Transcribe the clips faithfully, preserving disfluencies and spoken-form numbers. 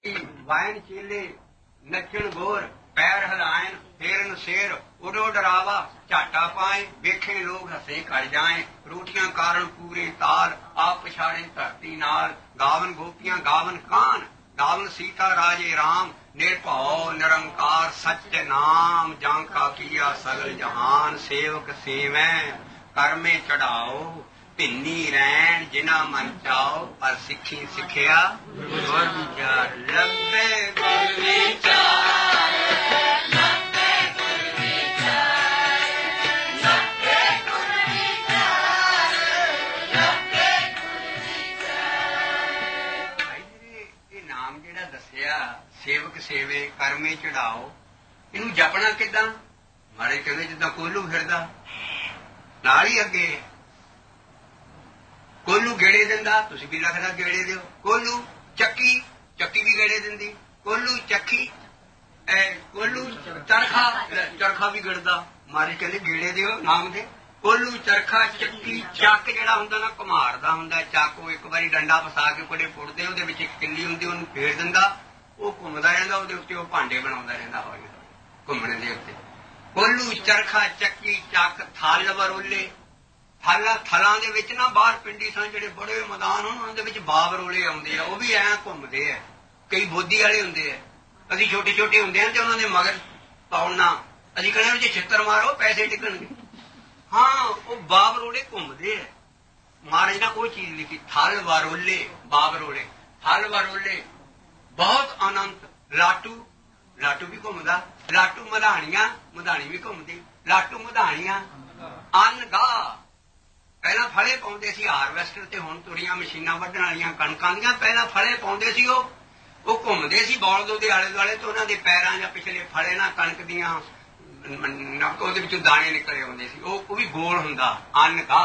Wine ਚੀਲੇ ਨੱਚਣ ਗੋਰ ਪੈਰ ਹਿਲਾਇਨ ਫੇਰਨ ਸ਼ੇਰ ਉਡੋ ਡਰਾਵਾ ਝਾਟਾ ਪਾਏ ਵੇਖੇ ਲੋਕ ਹੱਸੇ ਕਰ ਜਾਏ ਰੋਟੀਆਂ ਕਾਰਨ ਪੂਰੇ ਤਾਲ ਆਪ ਪਛਾੜੇ ਧਰਤੀ ਨਾਲ ਗਾਵਨ ਗੋਪੀਆਂ ਗਾਵਨ ਕਾਨ ਗਾਵਨ ਸੀਤਾ ਰਾਜੇ ਰਾਮ ਨਿਰਭਉ ਨਿਰੰਕਾਰ ਸੱਚ ਨਾਮ ਜਾਂ ਕਾ ਕੀਆ ਸਗਲ ਜਹਾਨ ਸੇਵਕ ਸੇਵੈ ਕਰਮੇ ਚੜਾਓ ਭਿੰਨੀ ਰਹਿਣ ਜਿਨਾ ਮਨ ਚਾਓ ਪਰ ਸਿੱਖੀ ਸਿੱਖਿਆ ਗੁਰ ਵਿਚਾਰ ਲੱਭੇ ਗੁਰ ਵਿਚਾਰ ਲੱਭੇ ਗੁਰ ਵਿਚਾਰ ਲੱਭੇ ਗੁਰ ਵਿਚਾਰ ਲੱਭੇ ਗੁਰ ਵਿਚਾਰ। ਭਾਈ ਜੀ ਇਹ ਨਾਮ ਜਿਹੜਾ ਦੱਸਿਆ ਸੇਵਕ ਸੇਵੇ ਕਰਮੇ ਚੜਾਓ ਇਹਨੂੰ ਜਪਣਾ ਕਿੱਦਾਂ? ਮਾੜੇ ਕਹਿੰਦੇ ਜਿੱਦਾਂ ਕੋਲੂ ਫਿਰਦਾ ਨਾਲ ਹੀ ਅੱਗੇ ਕੋਲੂ ਗੇੜੇ ਦਿੰਦਾ ਤੁਸੀਂ ਵੀ ਰੱਖਦਾ ਗੇੜੇ ਦਿਓ ਕੋਲੂ ਚੱਕੀ ਚੱਕੀ ਵੀ ਗੇੜੇ ਦਿੰਦੀ ਕੋਲੂ ਚੱਕੀ ਕੋਲੂ ਚਰਖਾ ਚਰਖਾ ਵੀ ਗੜਦਾ ਮਾਰੇ ਕਹਿੰਦੇ ਗੇੜੇ ਦਿਓ ਨਾਮ ਦੇ ਕੋਲੂ ਚਰਖਾ ਚੱਕੀ ਚੱਕ ਜਿਹੜਾ ਹੁੰਦਾ ਨਾ ਘੁਮਾਰ ਦਾ ਹੁੰਦਾ ਚੱਕ ਉਹ ਇੱਕ ਵਾਰੀ ਡੰਡਾ ਫਸਾ ਕੇ ਕੋਲੇ ਪੁੱਟਦੇ ਉਹਦੇ ਵਿੱਚ ਇੱਕ ਕਿੱਲੀ ਹੁੰਦੀ ਉਹਨੂੰ ਫੇਰ ਦਿੰਦਾ ਉਹ ਘੁੰਮਦਾ ਰਹਿੰਦਾ ਉਹਦੇ ਉੱਤੇ ਉਹ ਭਾਂਡੇ ਬਣਾਉਂਦਾ ਰਹਿੰਦਾ ਹੌਲੀ ਘੁੰਮਣੇ ਦੇ ਉੱਤੇ ਕੋਲੂ ਚਰਖਾ ਚੱਕੀ ਚੱਕ ਥਲ ਵਰੋਲੇ ਥਲਾਂ ਥਲਾਂ ਦੇ ਵਿੱਚ ਨਾ ਬਾਹਰ ਪਿੰਡੀ ਥਾਂ ਜਿਹੜੇ ਬੜੇ ਮੈਦਾਨ ਹੋਣ ਉਹਨਾਂ ਦੇ ਵਿੱਚ ਬਾਬਰੋਲੇ ਆਉਂਦੇ ਆ ਉਹ ਵੀ ਐਂ ਘੁੰਮਦੇ ਆ ਕਈ ਬੋਦੀ ਵਾਲੇ ਹੁੰਦੇ ਆ ਅਸੀਂ ਛੋਟੇ ਛੋਟੇ ਹੁੰਦੇ ਆ ਤੇ ਉਹਨਾਂ ਦੇ ਮਗਰ ਪਾਉਣਾ ਅਸੀਂ ਕਹਿੰਦੇ ਜੇ ਛਿੱਤਰ ਮਾਰੋ ਪੈਸੇ ਟਿਕਣਗੇ ਹਾਂ ਉਹ ਬਾਬਰੋਲੇ ਘੁੰਮਦੇ ਆ ਮਹਾਰਾਜ ਨੇ ਉਹ ਚੀਜ਼ ਲਿਖੀ ਥਲ ਵਰੋਲੇ ਬਾਬਰੋਲੇ ਥਲ ਵਰੋਲੇ ਬਹੁਤ ਅਨੰਤ ਲਾਟੂ ਲਾਟੂ ਵੀ ਘੁੰਮਦਾ ਲਾਟੂ ਮਧਾਣੀਆਂ ਮਧਾਣੀ ਵੀ ਘੁੰਮਦੀ ਲਾਟੂ ਮਧਾਣੀਆਂ ਅੰਨ ਗਾ ਪਹਿਲਾਂ ਫਲੇ ਪਾਉਂਦੇ ਸੀ ਹਾਰਵੈਸਟਰ ਤੇ ਹੁਣ ਤੁਰੀਆਂ ਮਸ਼ੀਨਾਂ ਵੱਢਣ ਵਾਲੀਆਂ ਕਣਕਾਂ ਦੀਆਂ ਪਹਿਲਾਂ ਫਲੇ ਪਾਉਂਦੇ ਸੀ ਉਹ ਉਹ ਘੁੰਮਦੇ ਸੀ ਬੌਲਦ ਦੇ ਆਲੇ ਦੁਆਲੇ ਤੇ ਉਹਨਾਂ ਦੇ ਪੈਰਾਂ ਜਾਂ ਪਿਛਲੇ ਫਲੇ ਨਾਲ ਕਣਕ ਦੀਆਂ ਉਹਦੇ ਵਿੱਚੋਂ ਦਾਣੇ ਨਿਕਲੇ ਆਉਂਦੇ ਸੀ ਉਹ ਉਹ ਵੀ ਗੋਲ ਹੁੰਦਾ ਅੰਨ ਗਾ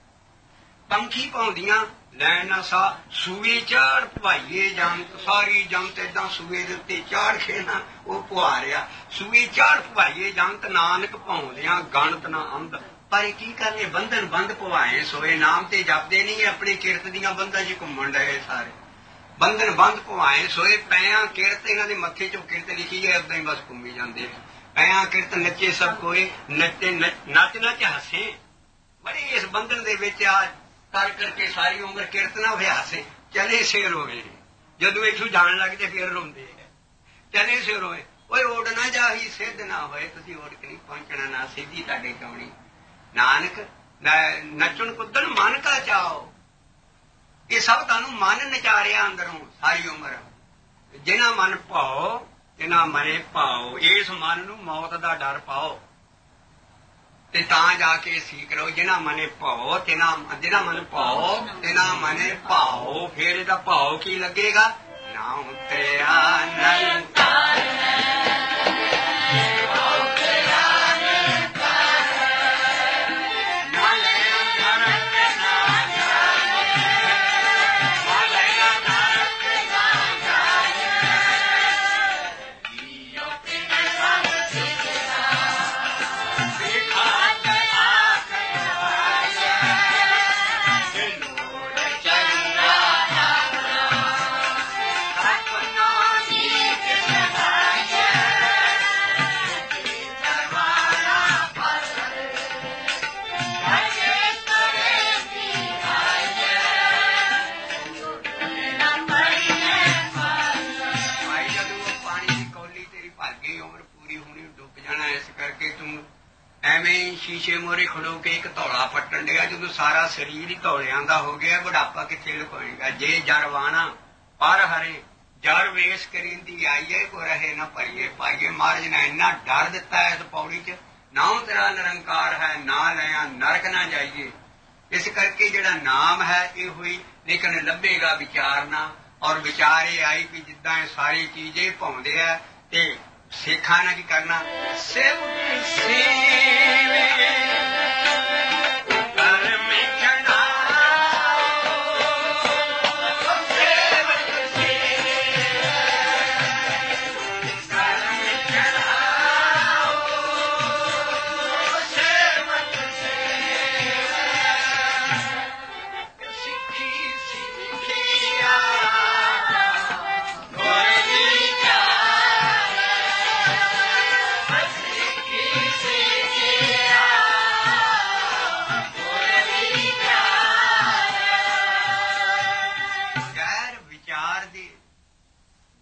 ਪੰਖੀ ਪਾਉਂਦੀਆਂ ਲੈਣ ਨਾ ਸਾ ਸੂਏ ਚਾੜ ਭਾਈਏ ਜੰਤ ਸਾਰੀ ਜੰਤ ਏਦਾਂ ਸੂਏ ਦੇ ਉੱਤੇ ਚਾੜ ਖੇਨਾ ਉਹ ਪੁਹਾਰਿਆ ਸੂਏ ਚਾੜ ਭਾਈਏ ਜੰਤ ਨਾਨਕ ਪਾਉਂਦਿਆਂ ਗਣਤ ਨਾ ਅੰਧ ਪਰ ਕੀ ਕਰਨੇ ਬੰਧਨ ਬੰਦ ਪਵਾਏ ਸੋਏ ਨਾਮ ਤੇ ਜਪਦੇ ਨਹੀਂ ਆਪਣੀ ਕਿਰਤ ਦੀਆਂ ਬੰਧਾਂ 'ਚ ਘੁੰਮਣ ਡਏ ਸਾਰੇ ਬੰਧਨ ਬੰਦ ਪਵਾਏ ਸੋਏ ਪਿਆਂ ਕਿਰਤ ਇਹਨਾਂ ਦੇ ਮੱਥੇ 'ਚੋਂ ਕਿਰਤ ਲਿਖੀ ਹੈ ਏਦਾਂ ਹੀ ਬਸ ਘੁੰਮੀ ਜਾਂਦੇ ਪਿਆਂ ਕਿਰਤ ਨੱਚੇ ਸਭ ਕੋਈ ਨੱਚੇ ਨੱਚ ਨੱਚ ਹੱਸੇ ਬੜੇ ਇਸ ਬੰਧਨ ਦੇ ਵਿੱਚ ਆ ਕਰ ਕਰਕੇ ਸਾਰੀ ਉਮਰ ਕਿਰਤ ਨਾ ਹੋਇਆ ਹੱਸੇ ਚਲੇ ਸਿਰ ਹੋਏ ਜਦੋਂ ਇੱਥੋਂ ਜਾਣ ਲੱਗਦੇ ਫਿਰ ਰੋਂਦੇ ਚਲੇ ਸਿਰ ਹੋਏ ਓਏ ਓਡ ਨਾ ਜਾਹੀ ਸਿੱਧ ਨਾ ਹੋਏ ਤੁਸੀਂ ਓਡ ਕੇ ਨਹੀਂ ਪਹੁੰਚਣਾ ਨਾ ਸਿੱਧੀ ਤੁਹਾਡੇ ਕਮਣੀ ਨਾਨਕ ਨੱਚਣ ਕੁੱਦਣ ਮਨ ਕਾ ਚਾਓ ਇਹ ਸਭ ਤੁਹਾਨੂੰ ਮਨ ਨਚਾਰਿਆ ਅੰਦਰੋਂ ਸਾਰੀ ਉਮਰ ਜਿਨ੍ਹਾਂ ਮਨ ਭਾਓ ਜਿਨ੍ਹਾਂ ਮਨੇ ਭਾਓ ਇਸ ਮਨ ਨੂੰ ਮੌਤ ਦਾ ਡਰ ਪਾਓ ਤੇ ਤਾਂ ਜਾ ਕੇ ਸੀਖ ਰਹੋ ਜਿਨ੍ਹਾਂ ਮਨੇ ਭਾਓ ਤਿਨਾ ਜਿਨ੍ਹਾਂ ਮਨ ਭਾਓ ਤਿਨਾ ਮਨੇ ਭਾਓ ਫੇਰ ਇਹਦਾ ਭਾਓ ਕੀ ਲੱਗੇਗਾ ਨਾ ਉਤਰਿਆ ਨਿਰੰਕਾਰ ਸ਼ੀਸ਼ੇ ਮੋਰੇ ਖੜੋ ਕੇ ਇੱਕ ਧੌਲਾ ਪੱਟਣ ਡਿਆ ਜਦੋਂ ਸਾਰਾ ਸਰੀਰ ਹੀ ਧੌਲਿਆਂ ਦਾ ਹੋ ਗਿਆ ਬੁਢਾਪਾ ਕਿੱਥੇ ਲੁਕਾਏਗਾ ਜੇ ਜਰ ਵਾਣਾ ਪਰ ਹਰੇ ਜਰ ਵੇਸ ਕਰੀਂਦੀ ਆਈਏ ਕੋ ਰਹੇ ਨਾ ਭਰੀਏ ਪਾਈਏ ਮਹਾਰਾਜ ਨੇ ਇੰਨਾ ਡਰ ਦਿੱਤਾ ਇਸ ਪੌੜੀ 'ਚ ਨਾਮ ਤੇਰਾ ਨਿਰੰਕਾਰ ਹੈ ਨਾ ਲਿਆ ਨਰਕ ਨਾ ਜਾਈਏ ਇਸ ਕਰਕੇ ਜਿਹੜਾ ਨਾਮ ਹੈ ਇਹ ਹੋਈ ਲੇਕਿਨ ਲੱਭੇਗਾ ਵਿਚਾਰਨਾ ਔਰ ਵਿਚਾਰੇ ਆਈ ਕਿ ਜਿੱਦਾਂ ਇਹ ਸਾਰੀ ਚੀਜ਼ੇ ਪਾਉਂਦੇ ਆ ਤੇ ਸਿੱਖਾਂ ਨੇ ਕੀ ਕਰਨਾ ਸੇਵਕ ਸੇਵੇ Glory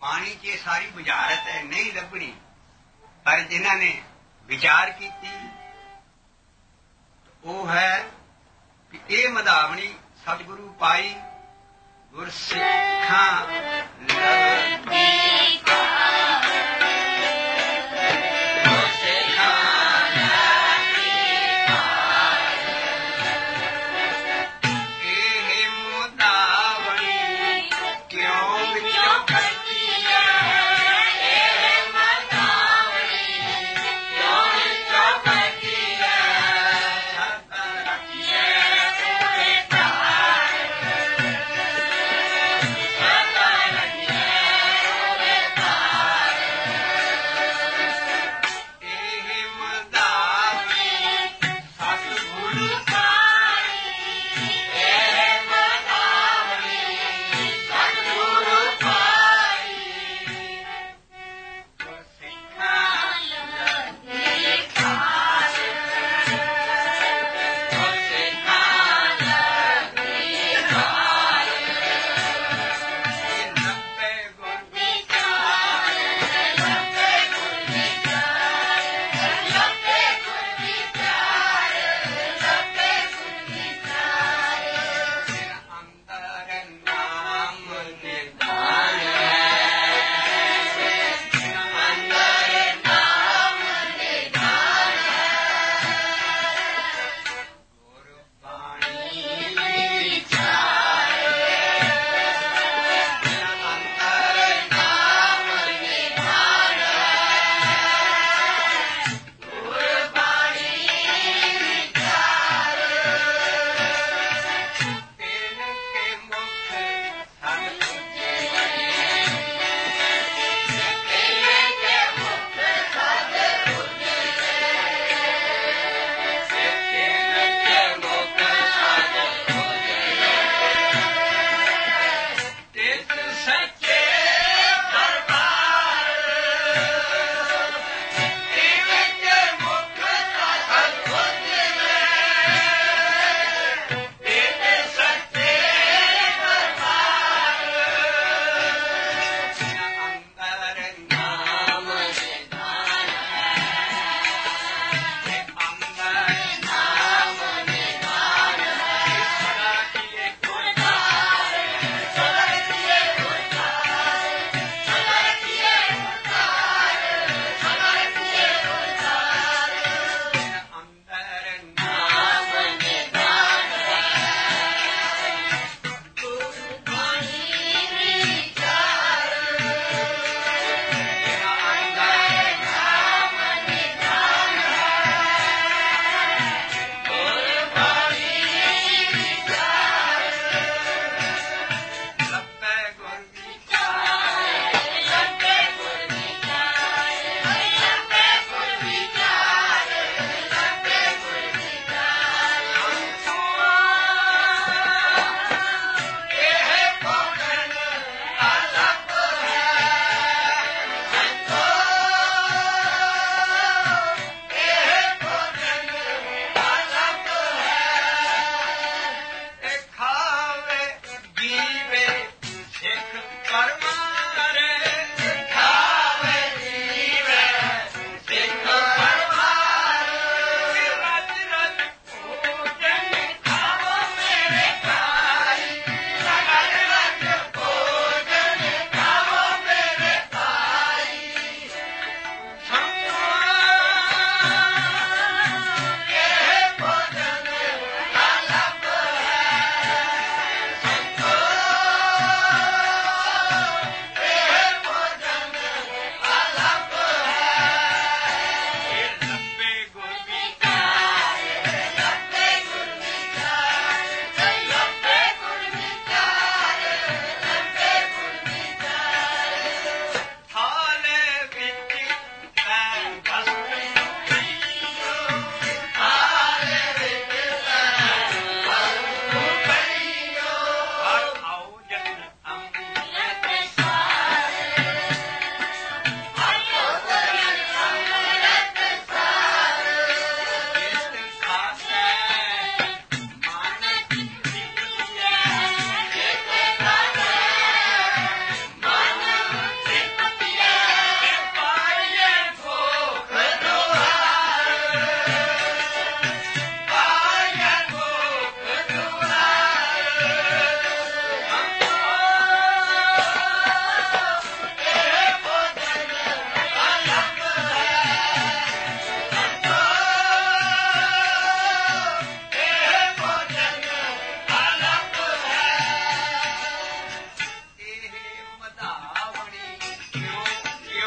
ਪਾਣੀ 'ਚ ਇਹ ਸਾਰੀ ਬੁਝਾਰਤ ਹੈ, ਨਹੀਂ ਲੱਭਣੀ। ਪਰ ਜਿਨ੍ਹਾਂ ਨੇ ਵਿਚਾਰ ਕੀਤੀ ਉਹ ਹੈ ਕਿ ਇਹ ਮਧਾਵਣੀ ਸਤਿਗੁਰੂ ਪਾਈ ਗੁਰਸਿੱਖਾਂ ਲੱਭੀ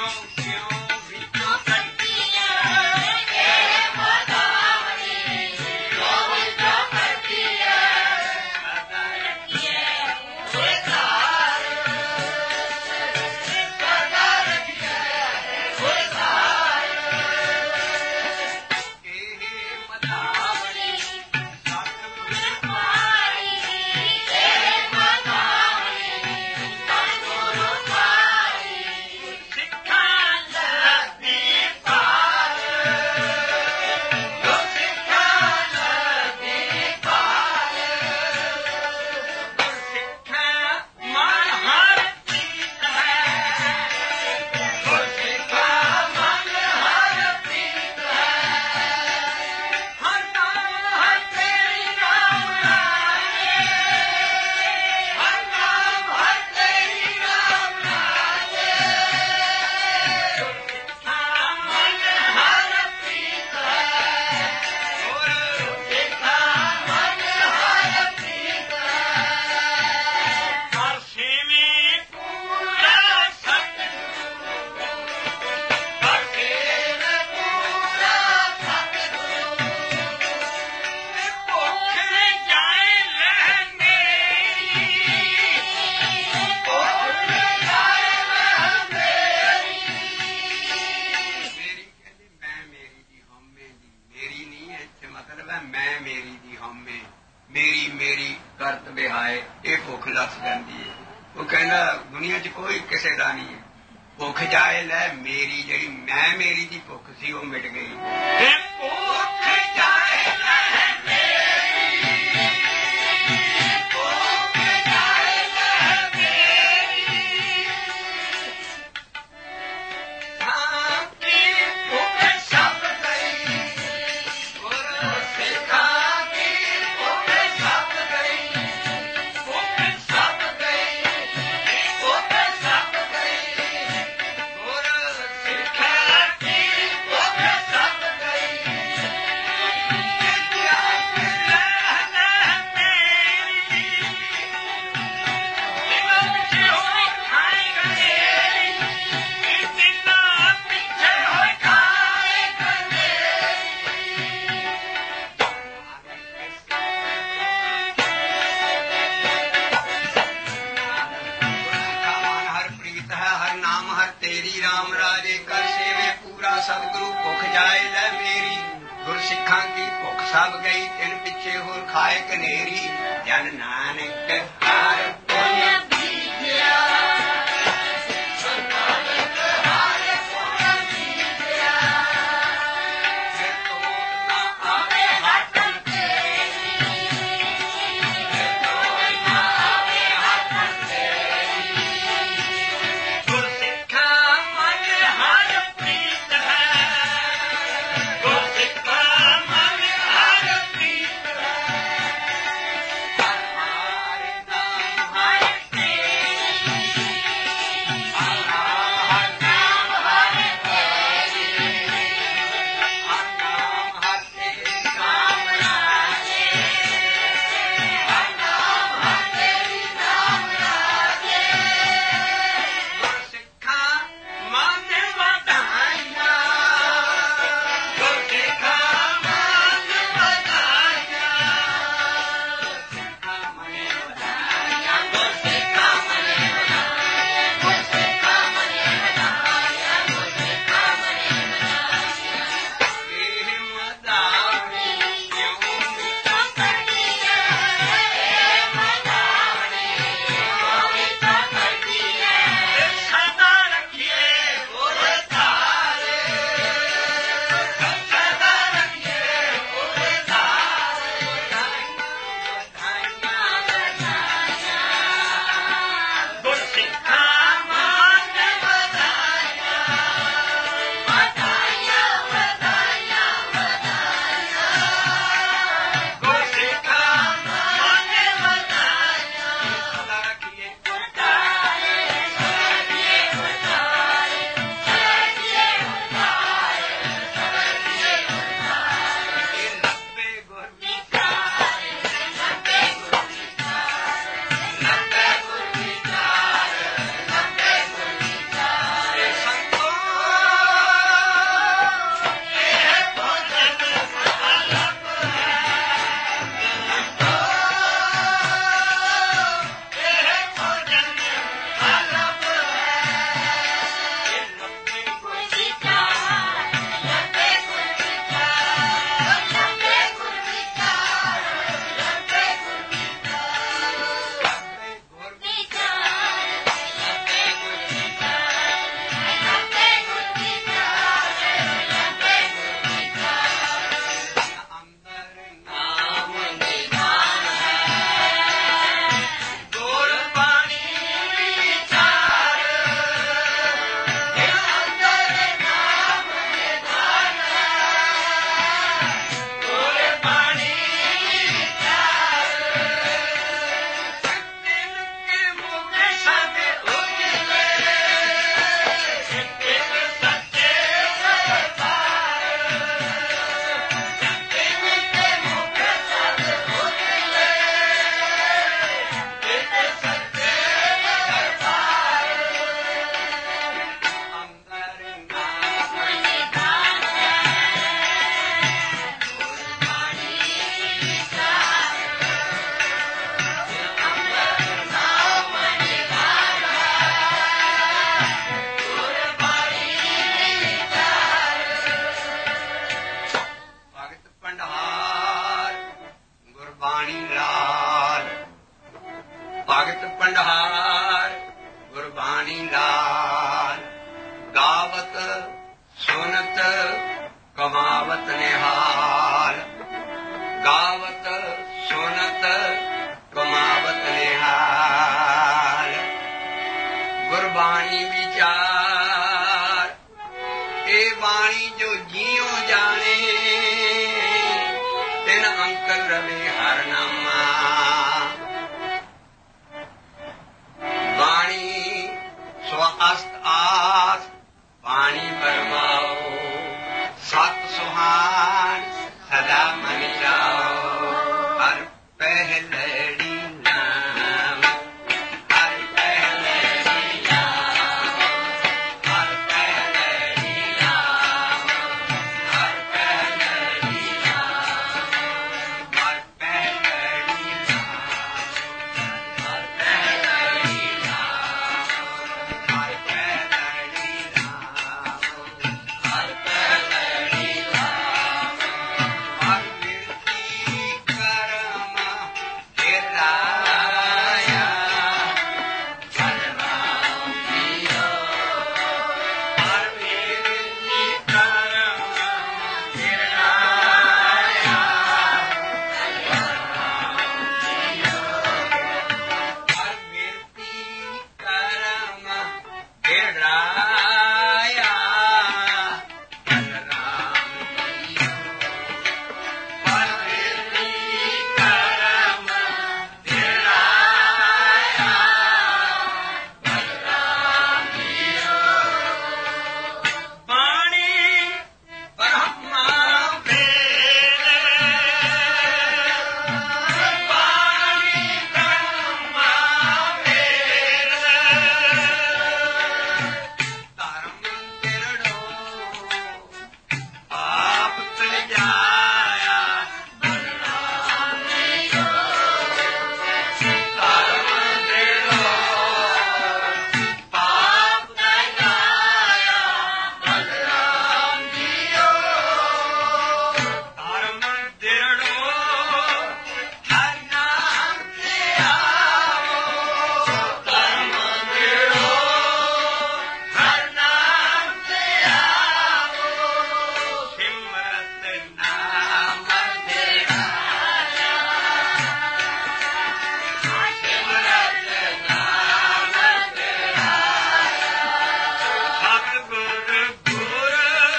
Hare ਗਾਵਤ ਨਿਹਾਲ, ਗਾਵਤ ਸੁਨਤ ਕਮਾਵਤ ਨਿਹਾਲ। ਗੁਰਬਾਣੀ ਵਿਚਾਰ ਇਹ ਬਾਣੀ ਜੋ ਜੀਉ ਜਾਣੇ, ਤਿਨ ਅੰਕਲ ਰਵੇ ਹਰ ਨਾਮਾ। ਬਾਣੀ ਸੋ ਅਸਤ ਆਸ ਪਾਣੀ ਬਰਮਾਓ, ਸਤ ਸੁਹਾਨ ਸਦਾ ਮਨ ਜਾਓ। ਹਰ ਪਹਿਲੜੀ ਨਾਮ, ਹਰ ਪਹਿਲੜੀ ਨਾਮ, ਹਰ ਪਹਿਲੜੀ ਨਾਮ, ਹਰ ਪਹਿਲੜੀ ਨਾਮ, ਹਰ ਪਹਿਲੜੀ ਨਾਮ, ਹਰ ਪਹਿਲੜੀ ਨਾਮ, ਹਰ ਪਹਿਲੜੀ ਨਾਮ, ਹਰ ਪਹਿਲੜੀ ਨਾਮ। ਹਰ ਬਿਰਤੀ ਕਰਮ ਹਿਰਾਇਆ, ਹਰ ਰਾਮ ਜੀਓ। ਹਰ ਬਿਰਤੀ ਕਰਮ ਹਿਰਾਇਆ, ਹਰ ਰਾਮ ਜੀਓ। ਹਰ ਬਿਰਤੀ ਕਰਮ ਹਿਰਾਇਆ, ਹਰ ਰਾਮ ਜੀਓ। ਹਰ ਬਿਰਤੀ ਕਰਮ ਹਿਰਾਇਆ, ਹਰ ਰਾਮ ਜੀਓ। ਬਾਣੀ ਬ੍ਰਹਮਾ ਵੇਦ, ਬਾਣੀ ਬ੍ਰਹਮਾ ਵੇਦ। ਧਰਮ ਤਿਰੜੋ ਆਪ ਤਜਾਇਆ, ਬਲਰਾਮ ਜੀਓ। ਧਰਮ ਤਿਰੜੋ ਪਾਪ ਤਜਾਇਆ, ਬਲਰਾਮ ਜੀਓ। ਧਰਮ ਤਿਰੜੋ ਹਰ ਨਾਮ ਤੇ ਆਵੋ, ਧਰਮ ਤਿਰੜੋ ਹਰ ਨਾਮ ਤੇ ਆਵੋ। ਸਿਮਰਤ ਨਾਮ ਤੇਰਾ, ਸਿਮਰਤ ਨਾਮ ਤੇਰਾ। ਸਤਿਗੁਰ ਗੁਰ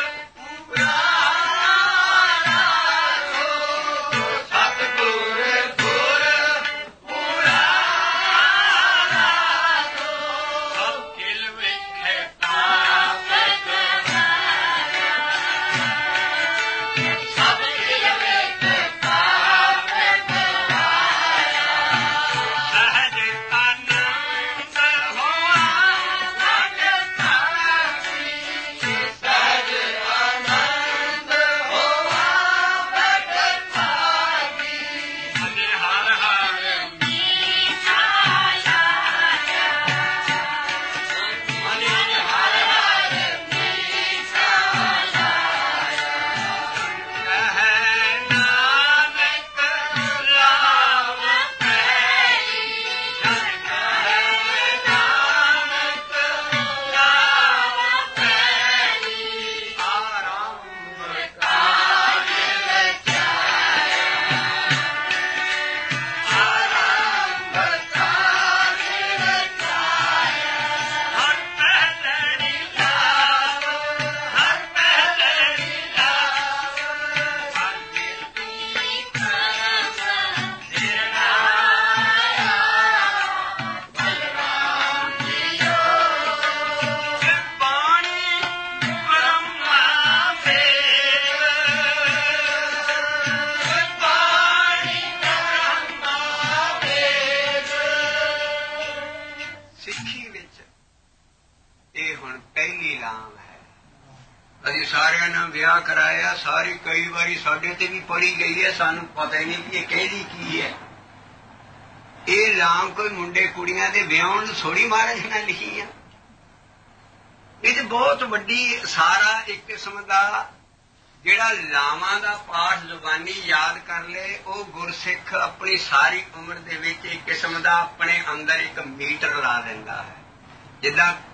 ਪੁਰਾਣਾ ਹੋ, ਸਤਿਗੁਰ ਗੁਰ ਪੁਰਾਣਾ ਹੋ। ਸਭ ਖਿਲ ਵੇਖੇ ਪਾਪ ਗਵਾਇਆ, ਸਭ ਖਿਲ ਵੇਖੇ ਪਾਪ ਗਵਾਇਆ। ਸਹਜ ਆਨੰਦ ਹੋਆ ਮਨ ਸਾਖੀ, ਸਹਜ ਆਨੰਦ ਹੋਆ ਮਨ ਸਾਖੀ। ਮਨ ਹਰ ਹਰ ਮੀਠਾ ਲਾਇਆ, ਮਨ ਹਰ ਹਰ ਮੀਠਾ ਲਾਇਆ। ਕਹੈ ਨਾਨਕ ਲਾਭ ਪੈਈ, ਕਹੈ ਨਾਨਕ ਲਾਭ ਪੈਈ। ਆਰੰਭ ਕਾਜ ਰਚਾਇਆ, ਆਰੰਭ ਕਾਜ ਰਚਾਇਆ। ਹਰ ਪਹਿਲੜੀ ਲਾਭ, ਹਰ ਪਹਿਲੜੀ ਲਾਭ, ਹਰ ਬਿਰਤੀ ਕਰਮ ਹਿਰਾਇਆ, ਬਲਰਾਮ ਜੀਓ। ਬਾਣੀ ਬ੍ਰਹਮਾ ਵੇਦ, ਬਾਣੀ ਬ੍ਰਹਮਾ ਵੇਦ। ਸਿੱਖੀ ਵਿੱਚ ਇਹ ਹੁਣ ਪਹਿਲੀ ਲਾਮ ਹੈ। ਅਸੀਂ ਸਾਰਿਆਂ ਨਾਲ ਵਿਆਹ ਕਰਾਇਆ, ਸਾਰੀ ਕਈ ਵਾਰੀ ਸਾਡੇ ਤੇ ਵੀ ਪੜੀ ਗਈ ਹੈ, ਸਾਨੂੰ ਪਤਾ ਹੀ ਨਹੀਂ ਕਿ ਇਹ ਕਿਹੜੀ ਕੀ ਹੈ। ਇਹ ਲਾਮ ਕੋਈ ਮੁੰਡੇ ਕੁੜੀਆਂ ਦੇ ਵਿਆਹਣ ਨੂੰ ਥੋੜੀ ਮਹਾਰਾਜ ਨੇ ਲਿਖੀ ਆ। ਇਹ ਤੇ ਬਹੁਤ ਵੱਡੀ ਸਾਰਾ ਇੱਕ ਕਿਸਮ ਦਾ ਜਿਹੜਾ ਲਾਵਾਂ ਦਾ ਪਾਠ ਜ਼ੁਬਾਨੀ ਯਾਦ ਕਰ ਲੇ, ਉਹ ਗੁਰਸਿੱਖ ਆਪਣੀ ਸਾਰੀ ਉਮਰ ਦੇ ਵਿੱਚ ਇੱਕ ਕਿਸਮ ਦਾ ਆਪਣੇ ਅੰਦਰ ਇੱਕ ਮੀਟਰ ਲਾ ਦਿੰਦਾ ਹੈ। ਜਿੱਦਾਂ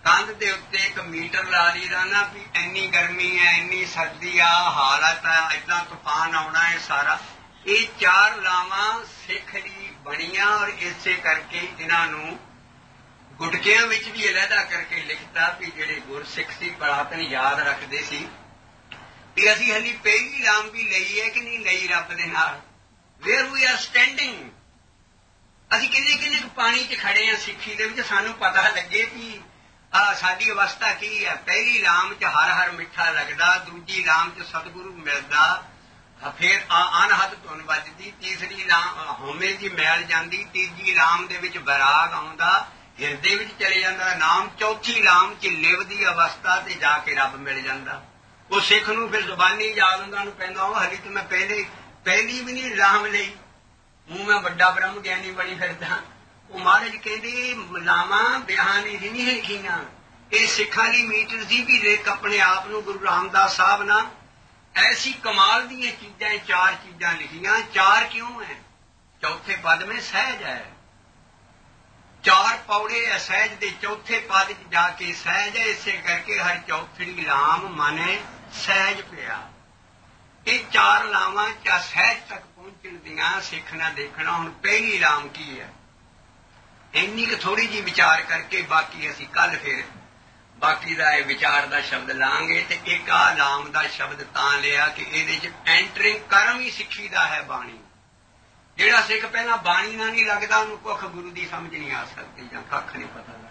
ਕੰਧ ਦੇ ਉੱਤੇ ਇੱਕ ਮੀਟਰ ਲਾ ਲਈਦਾ ਨਾ ਵੀ ਇੰਨੀ ਗਰਮੀ ਹੈ, ਇੰਨੀ ਸਰਦੀ ਆ, ਹਾਲਤ ਹੈ, ਏਦਾਂ ਤੂਫਾਨ ਆਉਣਾ ਹੈ ਸਾਰਾ। ਇਹ ਚਾਰ ਲਾਵਾਂ ਸਿੱਖ ਦੀ ਬਣੀਆਂ ਔਰ ਇਸੇ ਕਰਕੇ ਇਹਨਾਂ ਨੂੰ ਗੁਟਕਿਆਂ ਵਿੱਚ ਵੀ ਅਲੱਗਾ ਕਰਕੇ ਲਿਖਤਾ ਵੀ ਜਿਹੜੇ ਗੁਰਸਿੱਖ ਸੀ ਪੁਰਾਤਨ ਯਾਦ ਰੱਖਦੇ ਸੀ ਵੀ ਅਸੀਂ ਹਾਲੀ ਪਹਿਲੀ ਲਾਮ ਵੀ ਲਈ ਹੈ ਕਿ ਨਹੀਂ ਲਈ ਰੱਬ ਦੇ ਨਾਲ। ਵੇਅਰ ਵੀ ਆਰ ਸਟੈਂਡਿੰਗ, ਅਸੀਂ ਕਿੰਨੇ ਕਿੰਨੇ ਕੁ ਪਾਣੀ 'ਚ ਖੜੇ ਹਾਂ ਸਿੱਖੀ ਦੇ ਵਿੱਚ, ਸਾਨੂੰ ਪਤਾ ਲੱਗੇ ਕਿ ਆ ਸਾਡੀ ਅਵਸਥਾ ਕੀ ਹੈ। ਪਹਿਲੀ ਲਾਮ 'ਚ ਹਰ ਹਰ ਮਿੱਠਾ ਲੱਗਦਾ, ਦੂਜੀ ਲਾਮ 'ਚ ਸਤਿਗੁਰੂ ਮਿਲਦਾ, ਫਿਰ ਅਨਹਦ ਧੁਨ ਵੱਜਦੀ, ਤੀਸਰੀ ਲਾਮ ਹਉਮੈ ਦੀ ਮੈਲ ਜਾਂਦੀ, ਤੀਜੀ ਲਾਮ ਦੇ ਵਿੱਚ ਬੈਰਾਗ ਆਉਂਦਾ, ਹਿਰਦੇ ਵਿੱਚ ਚਲੇ ਜਾਂਦਾ ਨਾਮ, ਚੌਥੀ ਲਾਮ 'ਚ ਲਿਵ ਦੀ ਅਵਸਥਾ ਤੇ ਜਾ ਕੇ ਰੱਬ ਮਿਲ ਜਾਂਦਾ। ਉਹ ਸਿੱਖ ਨੂੰ ਫਿਰ ਜ਼ੁਬਾਨੀ ਯਾਦ ਹੁੰਦਾ ਨੂੰ ਪੈਂਦਾ ਉਹ ਹਲੀ ਤਾਂ ਮੈਂ ਪਹਿਲੇ ਪਹਿਲੀ ਵੀ ਨਹੀਂ ਲਾਮ ਲਈ, ਹੂੰ ਮੈਂ ਵੱਡਾ ਬ੍ਰਹਮ ਗਿਆਨੀ ਬਣੀ ਫਿਰਦਾ। ਉਹ ਮਹਾਰਾਜ ਕਹਿੰਦੇ ਲਾਵਾਂ ਬਿਆਨੀ ਦੀ ਨਹੀਂ ਲਿਖੀਆਂ, ਇਹ ਸਿੱਖਾਂ ਦੀ ਮੀਟਰ ਸੀ ਵੀ ਰੇਕ ਆਪਣੇ ਆਪ ਨੂੰ ਗੁਰੂ ਰਾਮਦਾਸ ਸਾਹਿਬ ਨਾਲ ਐਸੀ ਕਮਾਲ ਦੀਆਂ ਚੀਜ਼ਾਂ ਚਾਰ ਚੀਜ਼ਾਂ ਲਿਖੀਆਂ। ਚਾਰ ਕਿਉਂ ਹੈ? ਚੌਥੇ ਪਦ में ਸਹਿਜ ਹੈ, ਚਾਰ ਪੌੜੇ ਹੈ ਸਹਿਜ ਦੇ, ਚੌਥੇ ਪਦ 'ਚ ਜਾ ਕੇ ਸਹਿਜ ਹੈ, ਇਸੇ ਕਰਕੇ ਹਰ ਚੌਥੜੀ ਲਾਮ ਮਨੇ ਸਹਿਜ ਪਿਆ। ਇਹ ਚਾਰ ਲਾਵਾਂ ਚਾ ਸਹਿਜ ਤੱਕ ਪਹੁੰਚਣ ਦੀਆਂ ਸਿੱਖ ਨਾ ਦੇਖਣਾ ਹੁਣ ਪਹਿਲੀ ਲਾਮ ਕੀ ਹੈ, ਇੰਨੀ ਕੁ ਥੋੜੀ ਜਿਹੀ ਵਿਚਾਰ ਕਰਕੇ ਬਾਕੀ ਅਸੀਂ ਕੱਲ ਫਿਰ ਬਾਕੀ ਦਾ ਇਹ ਵਿਚਾਰ ਦਾ ਸ਼ਬਦ ਲਾਂਗੇ। ਤੇ ਇੱਕ ਆ ਲਾਮ ਦਾ ਸ਼ਬਦ ਤਾਂ ਲਿਆ ਕਿ ਇਹਦੇ 'ਚ ਐਂਟਰਿੰਗ ਕਰਮ ਹੀ ਸਿੱਖੀ ਦਾ ਹੈ ਬਾਣੀ। ਜਿਹੜਾ ਸਿੱਖ ਪਹਿਲਾਂ ਬਾਣੀ ਨਾਲ ਨਹੀਂ ਲੱਗਦਾ ਉਹਨੂੰ ਕੁੱਖ ਗੁਰੂ ਦੀ ਸਮਝ ਨਹੀਂ ਆ ਸਕਦੀ ਜਾਂ ਕੱਖ ਨਹੀਂ ਪਤਾ ਲੱਗਦਾ।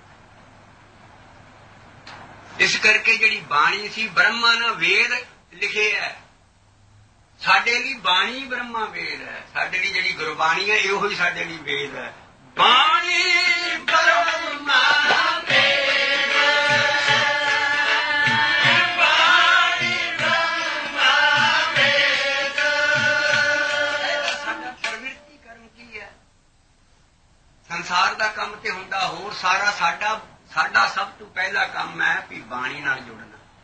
ਇਸ ਕਰਕੇ ਜਿਹੜੀ ਬਾਣੀ ਸੀ ਬ੍ਰਹਮਾ ਨੇ ਵੇਦ ਲਿਖੇ ਹੈ, ਸਾਡੇ ਲਈ ਬਾਣੀ ਬ੍ਰਹਮਾ ਵੇਦ ਹੈ, ਸਾਡੇ ਲਈ ਜਿਹੜੀ ਗੁਰਬਾਣੀ ਹੈ ਇਹੋ ਹੀ ਸਾਡੇ ਲਈ ਵੇਦ ਹੈ। ਬਾਣੀ ਬ੍ਰਹਮਾ ਵੇਦ, ਬਾਣੀ ਬ੍ਰਹਮਾ ਵੇਦ। ਸਾਡਾ ਪ੍ਰਵਿਰਤੀ ਕਰਮ ਕੀ ਹੈ? ਸੰਸਾਰ ਦਾ ਕੰਮ ਤੇ ਹੁੰਦਾ ਹੋਰ, ਸਾਰਾ ਸਾਡਾ ਸਾਡਾ ਸਭ ਤੋਂ ਪਹਿਲਾ ਕੰਮ ਹੈ ਵੀ ਬਾਣੀ ਨਾਲ ਜੁੜਨਾ।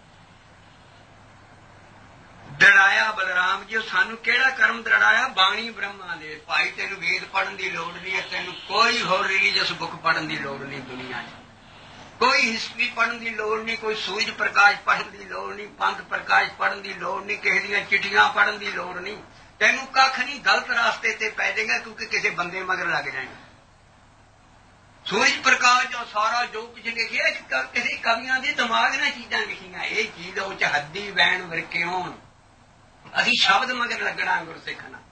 ਦ੍ਰਿੜਾਇਆ ਬਲਰਾਮ ਜੀ, ਸਾਨੂੰ ਕਿਹੜਾ ਕਰਮ ਦ੍ਰਿੜਾਇਆ? ਬਾਣੀ ਬ੍ਰਹਮਾ ਦੇ। ਭਾਈ ਤੈਨੂੰ ਵੇਦ ਪੜ੍ਹਨ ਦੀ ਲੋੜ ਨਹੀਂ ਹੈ, ਤੈਨੂੰ ਕੋਈ ਹੋਰ ਰਿਲੀਜੀਅਸ ਬੁੱਕ ਪੜ੍ਹਨ ਦੀ ਲੋੜ ਨਹੀਂ ਦੁਨੀਆ 'ਚ, ਕੋਈ ਹਿਸਟਰੀ ਪੜ੍ਹਨ ਦੀ ਲੋੜ ਨਹੀਂ, ਕੋਈ ਸੂਰਜ ਪ੍ਰਕਾਸ਼ ਪੜ੍ਹਨ ਦੀ ਲੋੜ ਨਹੀਂ, ਪੰਥ ਪ੍ਰਕਾਸ਼ ਪੜ੍ਹਨ ਦੀ ਲੋੜ ਨਹੀਂ, ਕਿਸੇ ਦੀਆਂ ਚਿੱਠੀਆਂ ਪੜ੍ਹਨ ਦੀ ਲੋੜ ਨਹੀਂ, ਤੈਨੂੰ ਕੱਖ ਨਹੀਂ। ਗਲਤ ਰਾਸਤੇ ਤੇ ਪੈ ਜਾਏਗਾ ਕਿਉਂਕਿ ਕਿਸੇ ਬੰਦੇ ਮਗਰ ਲੱਗ ਜਾਏਗਾ। ਸੂਰਜ ਪ੍ਰਕਾਸ਼ ਜੋ ਸਾਰਾ ਜੋ ਕੁਝ ਲਿਖਿਆ ਕਿਸੇ ਕਵੀਆਂ ਦੇ ਦਿਮਾਗ ਨਾਲ ਚੀਜ਼ਾਂ ਲਿਖੀਆਂ, ਇਹ ਚੀਜ਼ ਉਹ 'ਚ ਹੱਦੀ ਵੈਣ ਵਰਕੇ ਹੋਣ। ਅਸੀਂ ਸ਼ਬਦ ਮਗਰ ਲੱਗਣਾ ਗੁਰਸਿੱਖ ਨਾਲ,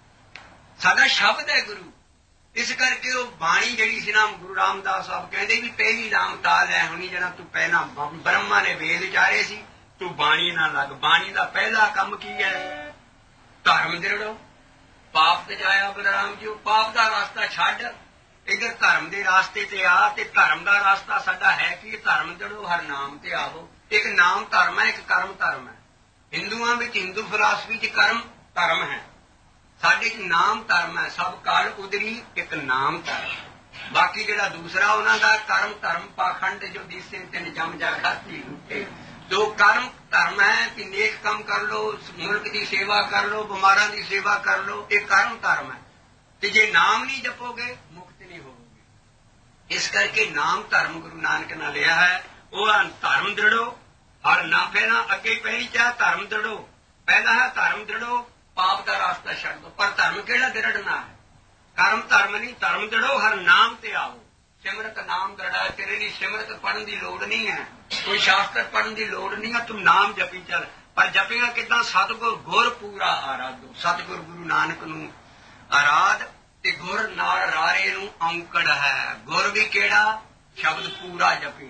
ਸਾਡਾ ਸ਼ਬਦ ਹੈ ਗੁਰੂ। ਇਸ ਕਰਕੇ ਉਹ ਬਾਣੀ ਜਿਹੜੀ ਸੀ ਨਾ ਗੁਰੂ ਰਾਮਦਾਸ ਸਾਹਿਬ ਕਹਿੰਦੇ ਵੀ ਪਹਿਲੀ ਲਾਮ ਤਾਲ ਹੈ ਹੁਣੀ, ਜਿਹੜਾ ਤੂੰ ਪਹਿਲਾਂ ਬ੍ਰਹਮਾ ਨੇ ਵੇਦ ਚਾਰੇ ਸੀ ਤੂੰ ਬਾਣੀ ਨਾਲ ਲੱਗ। ਬਾਣੀ ਦਾ ਪਹਿਲਾ ਕੰਮ ਕੀ ਹੈ? ਧਰਮ ਦ੍ਰਿੜੋ, ਪਾਪ ਤੇ ਜਾਇਆ ਬਲਰਾਮ ਜੀ, ਪਾਪ ਦਾ ਰਾਸਤਾ ਛੱਡ, ਇਧਰ ਧਰਮ ਦੇ ਰਾਸਤੇ ਤੇ ਆ। ਤੇ ਧਰਮ ਦਾ ਰਾਸਤਾ ਸਾਡਾ ਹੈ ਕਿ ਧਰਮ ਦ੍ਰਿੜੋ, ਹਰ ਨਾਮ ਤੇ ਆਵੋ। ਇੱਕ ਨਾਮ ਧਰਮ ਹੈ, ਇੱਕ ਕਰਮ ਧਰਮ ਹੈ। ਹਿੰਦੂਆਂ ਵਿੱਚ ਹਿੰਦੂ ਫਿਲਾਸਫੀ 'ਚ ਕਰਮ ਧਰਮ ਹੈ, ਸਾਡੇ 'ਚ ਨਾਮ ਧਰਮ ਹੈ। ਸਭ ਕਾਲ ਉਦਰੀ ਇੱਕ ਨਾਮ ਧਰਮ, ਬਾਕੀ ਜਿਹੜਾ ਦੂਸਰਾ ਉਹਨਾਂ ਦਾ ਕਰਮ ਧਰਮ ਪਾਖੰਡ ਜੋ ਦਿਸੇ ਤਿੰਨ ਜਮ ਜਾ ਖਾਤੀ ਲੁੱਟੇ। ਜੋ ਕਰਮ ਧਰਮ ਹੈ ਕਿ ਨੇਕ ਕੰਮ ਕਰ ਲੋ, ਮੁਲਕ ਦੀ ਸੇਵਾ ਕਰ ਲੋ, ਬਿਮਾਰਾਂ ਦੀ ਸੇਵਾ ਕਰ ਲੋ, ਇਹ ਕਰਮ ਧਰਮ ਹੈ। ਤੇ ਜੇ ਨਾਮ ਨਹੀਂ ਜਪੋਗੇ ਮੁਕਤ ਨਹੀਂ ਹੋਵੋਗੇ। ਇਸ ਕਰਕੇ ਨਾਮ ਧਰਮ ਗੁਰੂ ਨਾਨਕ ਨੇ ਲਿਆ ਹੈ। ਉਹ ਧਰਮ ਦ੍ਰਿੜੋ ਹਰ ਨਾ, ਪਹਿਲਾਂ ਅੱਗੇ ਪਹਿਲੀ ਚਾਹ ਧਰਮ ਦ੍ਰਿੜੋ, ਪਹਿਲਾ ਹੈ ਧਰਮ ਦ੍ਰਿੜੋ, ਪਾਪ ਦਾ ਰਾਸਤਾ ਛੱਡ ਦੋ। ਪਰ ਧਰਮ ਕਿਹੜਾ ਦ੍ਰਿੜਨਾ ਹੈ? ਕਰਮ ਧਰਮ ਨਹੀਂ, ਧਰਮ ਦ੍ਰਿੜੋ ਹਰ ਨਾਮ ਤੇ ਆਓ। ਸਿਮਰਤ ਨਾਮ ਦ੍ਰਿੜਾ, ਤੇਰੇ ਲਈ ਸਿਮਰਤ ਪੜ੍ਹਨ ਦੀ ਲੋੜ ਨਹੀਂ ਹੈ, ਕੋਈ ਸ਼ਾਸਤਰ ਪੜ੍ਹਨ ਦੀ ਲੋੜ ਨਹੀਂ ਹੈ, ਤੂੰ ਨਾਮ ਜਪੀ ਚੱਲ। ਪਰ ਜਪੇਗਾ ਕਿੱਦਾਂ? ਸਤਿਗੁਰ ਗੁਰ ਪੂਰਾ ਆਰਾਧੋ, ਸਤਿਗੁਰ ਗੁਰੂ ਨਾਨਕ ਨੂੰ ਆਰਾਧ ਤੇ ਗੁਰ ਨਾਲ ਰਾਰੇ ਨੂੰ ਔਂਕੜ ਹੈ। ਗੁਰ ਵੀ ਕਿਹੜਾ? ਸ਼ਬਦ ਪੂਰਾ ਜਪੀ।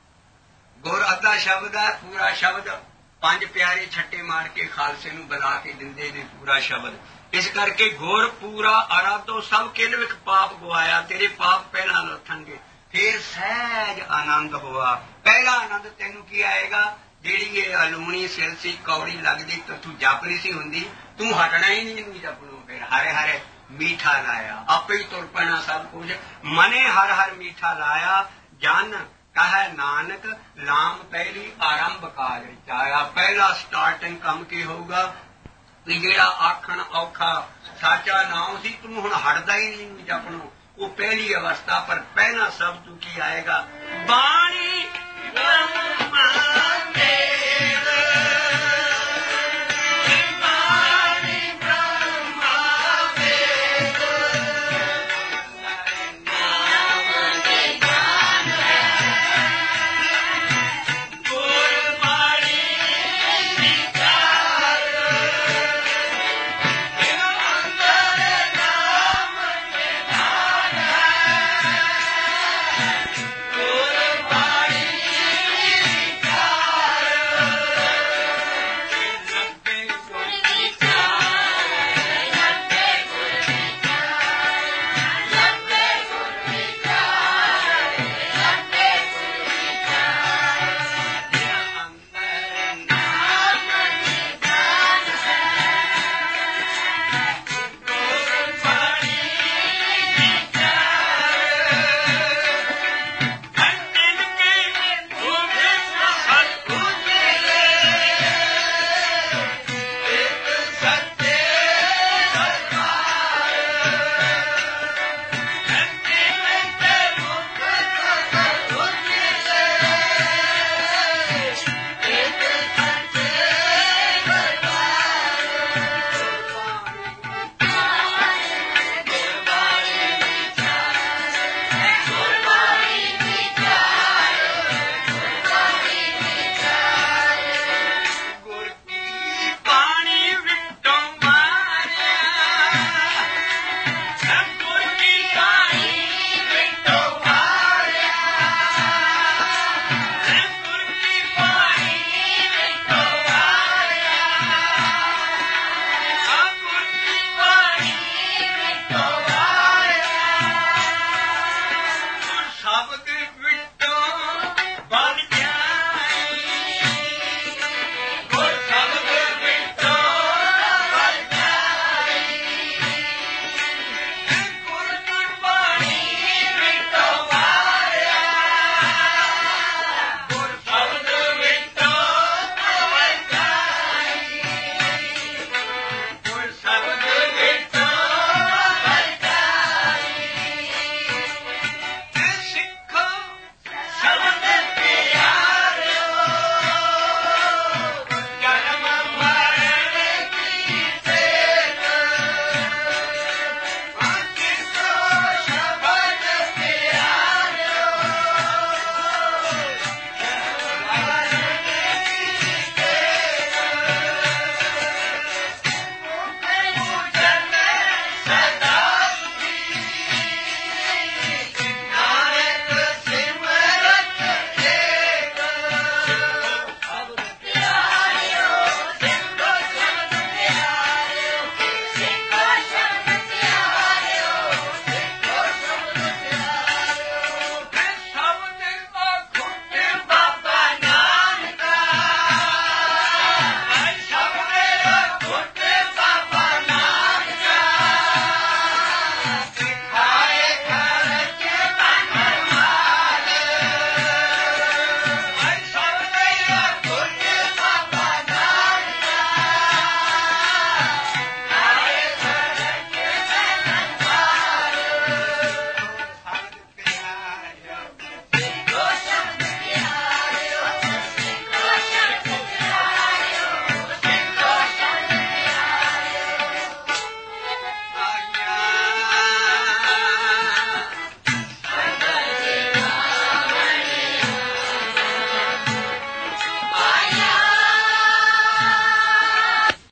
ਗੁਰ ਅੱਧਾ ਸ਼ਬਦ ਹੈ, ਪੂਰਾ ਸ਼ਬਦ ਪੰਜ ਪਿਆਰੇ ਛੱਟੇ ਮਾਰ ਕੇ ਖਾਲਸੇ ਨੂੰ ਬੁਲਾ ਕੇ ਦਿੰਦੇ ਨੇ ਪੂਰਾ ਸ਼ਬਦ। ਇਸ ਕਰਕੇ ਗੁਰ ਪੂਰਾ ਆਰਾਧੋ, ਸਭ ਕਿਲ ਵਿਖ ਪਾਪ ਗਵਾਇਆ, ਤੇਰੇ ਪਾਪ ਪਹਿਲਾਂ ਲੱਥਣਗੇ। ਫਿਰ ਸਹਿਜ ਆਨੰਦ ਹੋਆ। ਪਹਿਲਾ ਆਨੰਦ ਤੈਨੂੰ ਕੀ ਆਏਗਾ? ਜਿਹੜੀ ਇਹ ਅਲੂਣੀ ਸਿਰ ਸੀ ਕੌੜੀ ਲੱਗਦੀ ਤਾਂ ਤੂੰ ਜਪ ਨਹੀਂ ਸੀ ਹੁੰਦੀ, ਤੂੰ ਹਟਣਾ ਹੀ ਨਹੀਂ ਇਹਨੂੰ ਜਪ ਨੂੰ। ਫਿਰ ਹਰੇ ਹਰੇ ਮੀਠਾ ਲਾਇਆ, ਆਪੇ ਹੀ ਤੁਰ ਪੈਣਾ ਸਭ ਕੁਝ। ਮਨੇ ਹਰ ਹਰ ਮੀਠਾ ਲਾਇਆ, ਜਨ ਕਹੈ ਨਾਨਕ ਲਾਮ ਪਹਿਲੀ ਆਰੰਭ ਕਾਜ ਰਚਾਇਆ। ਪਹਿਲਾ ਸਟਾਰਟਿੰਗ ਕੰਮ ਕੀ ਹੋਊਗਾ? ਵੀ ਜਿਹੜਾ ਆਖਣ ਔਖਾ ਸਾਚਾ ਨਾਮ ਸੀ ਤੂੰ ਹੁਣ ਹਟਦਾ ਹੀ ਨਹੀਂ ਜਪਣੋਂ, ਉਹ ਪਹਿਲੀ ਅਵਸਥਾ। ਪਰ ਪਹਿਲਾ ਸਭ ਤੋਂ ਕੀ ਆਏਗਾ? ਬਾਣੀ ਗਮ